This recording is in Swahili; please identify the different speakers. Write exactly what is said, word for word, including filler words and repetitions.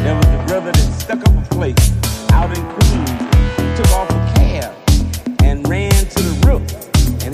Speaker 1: There was a brother that stuck up a place out in Queens.